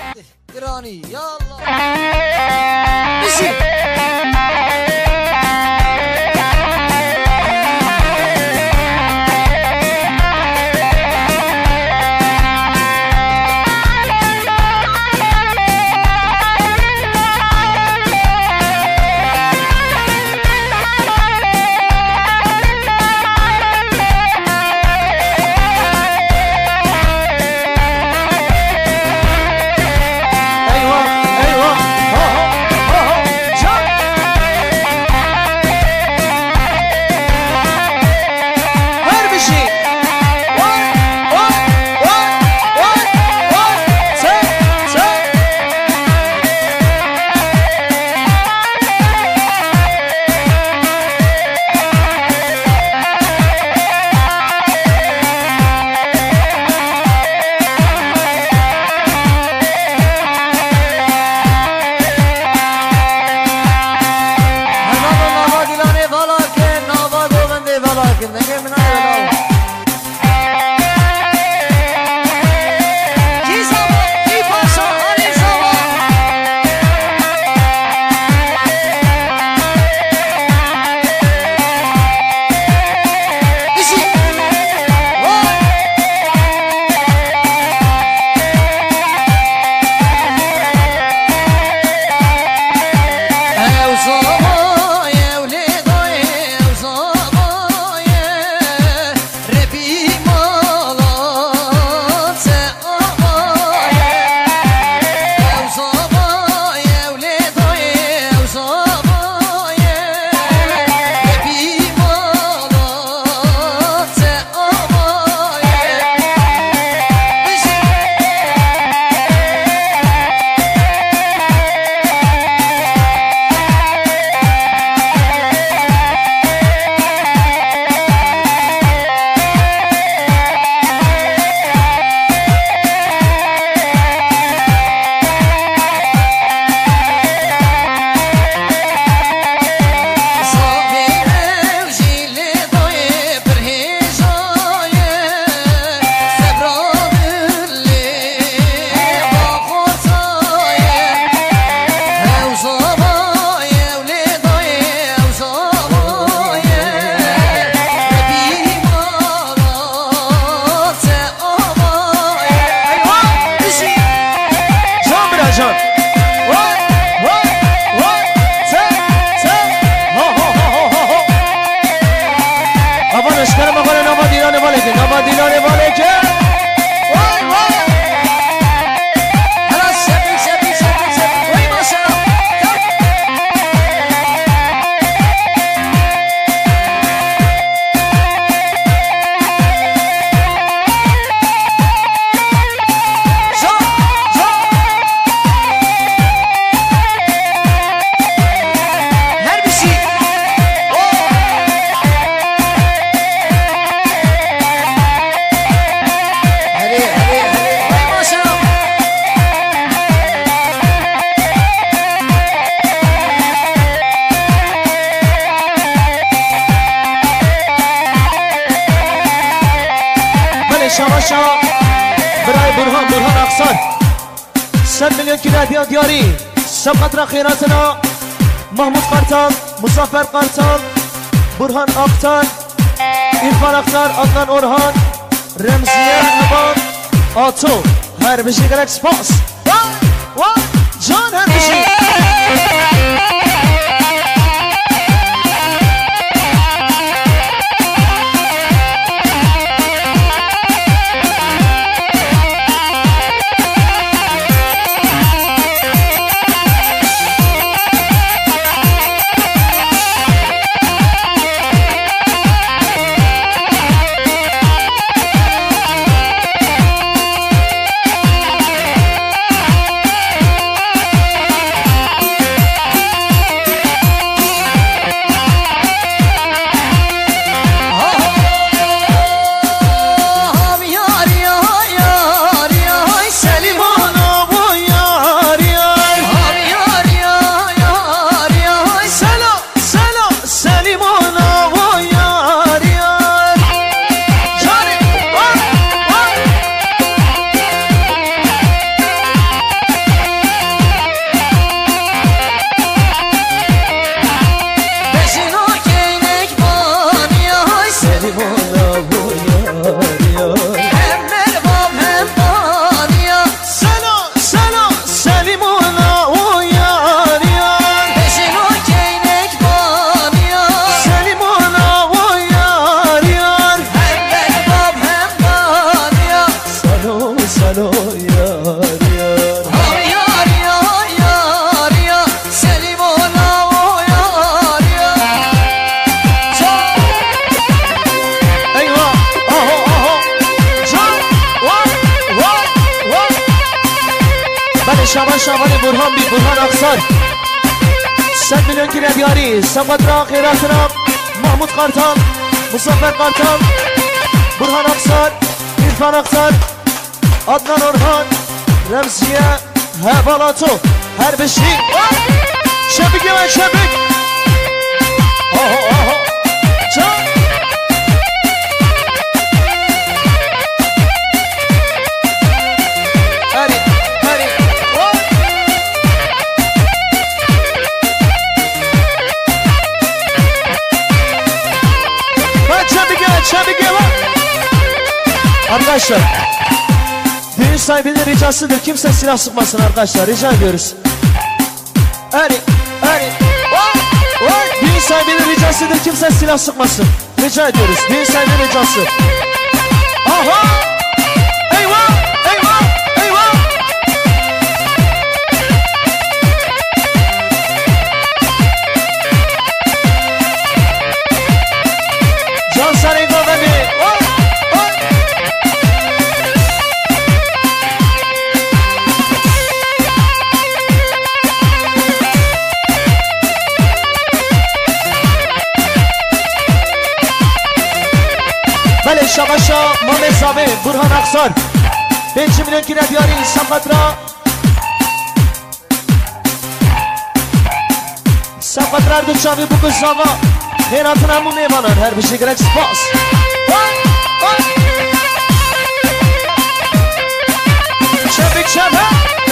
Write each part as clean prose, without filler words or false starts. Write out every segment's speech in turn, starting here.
إيراني يلا مشي برای برهان اقصان 100 میلیون کیلو دیاری سبقت خیراتنا محمود قرطان مسافر قرطان برهان آقتان ایرفان اختر عدنان اورهان رمزیه هبان آتو هر بشی گلکس پاس جان هر بشی بله شما شمال برهان بی برهان اقصار 100 میلیون گیره دیاری سبقت را خیرات را محمود قارتال مصفر قارتال برهان اقصار عرفان اقصار عدنان اورهان رمزیه هوالاتو هر بشی شبیگی من شبیگ آها جان Arkadaşlar düğün sahibinin ricasıdır, kimse silah sıkmasın arkadaşlar, rica ediyoruz. Düğün sahibinin ricasıdır, kimse silah sıkmasın, rica ediyoruz. Düğün sahibinin ricası. Aha! Eyvah! Eyvah! Eyvah! Can Saray'ın beni. بله شماشا مامه زاوه برهان اقصار 5 میلیون گیره دیاری سبقت را دو چاوی بگو زاوا خیراتون همون میمانن هر بشه گرک سپاس شبک شبه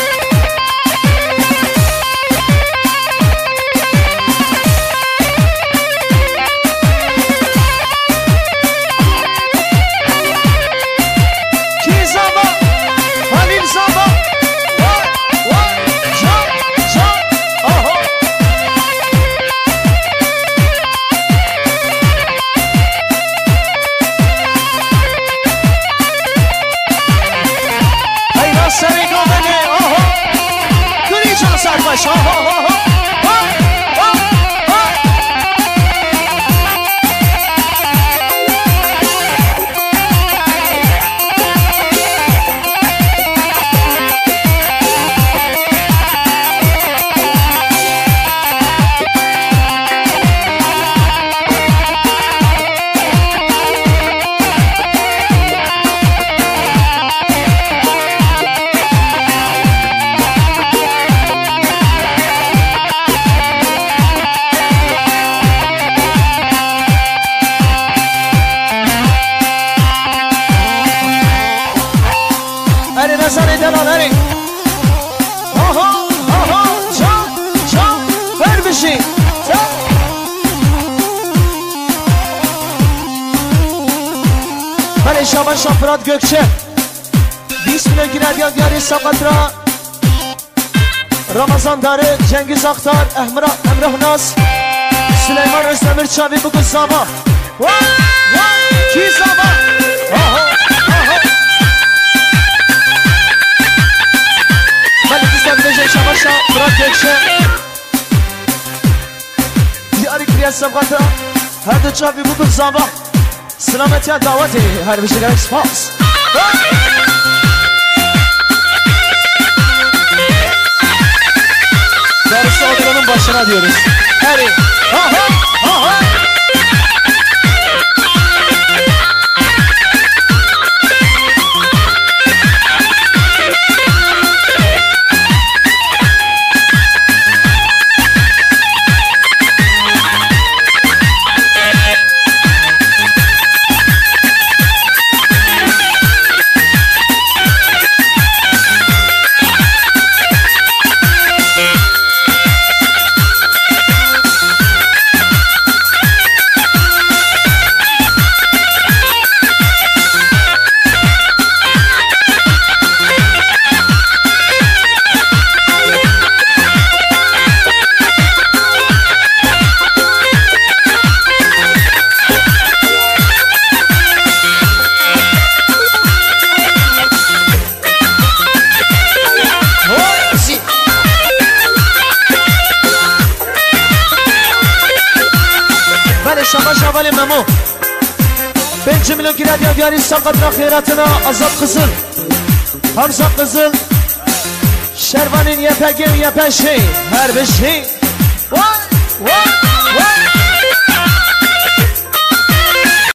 بله شما شافرات gökçe 20 milyon gire diğer sakatra Ramazan Darı Cengiz Aktar Emrah Naz Süleyman Özdemir Çavi bugün sabah ki sabah بله دوستان بجای شما شافرات gökçe دیاری کریه سبقتا هر دو چاوی بگو زابا سلامتی دعوتی هر بشه گرک سپاس درست آدرانın başına diyoruz heri şabaşavalı Memo 5 milyon gire diğer sakatra khairatına Azat Kızıl Hamza Kızıl شروانین یه پگیم یه پشی هر بشی وای وای